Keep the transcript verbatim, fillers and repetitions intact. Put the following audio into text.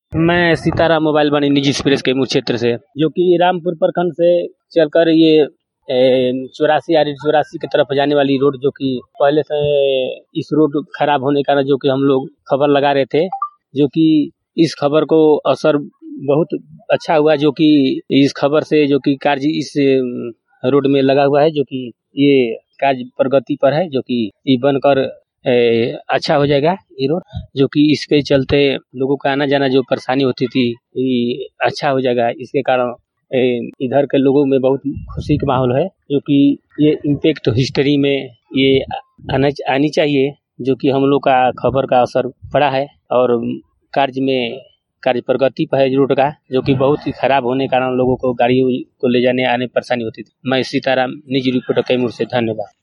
मैं सीताराम मोबाइल वाणी निजी एक्सप्रेस कैमूर क्षेत्र से, जो कि रामपुर प्रखंड से चलकर ये चौरासी आर चौरासी की तरफ जाने वाली रोड, जो कि पहले से इस रोड खराब होने के कारण जो कि हम लोग खबर लगा रहे थे, जो कि इस खबर को असर बहुत अच्छा हुआ, जो कि इस खबर से जो कि कार्य इस रोड में लगा हुआ है, जो कि ये कार्य प्रगति पर है, जो कि ये बनकर ए, अच्छा हो जाएगा ये रोड, जो कि इसके चलते लोगों का आना जाना जो परेशानी होती थी ये अच्छा हो जाएगा। इसके कारण ए, इधर के लोगों में बहुत खुशी का माहौल है, जो कि ये इम्पैक्ट हिस्ट्री में ये आना आनी चाहिए, जो कि हम लोग का खबर का असर पड़ा है और कार्य में कार्य प्रगति पर है रोड का, जो कि बहुत ही खराब होने के कारण लोगों को गाड़ियों को ले जाने आने परेशानी होती थी। मैं सीताराम, निजी रिपोर्टर कैमूर से, धन्यवाद।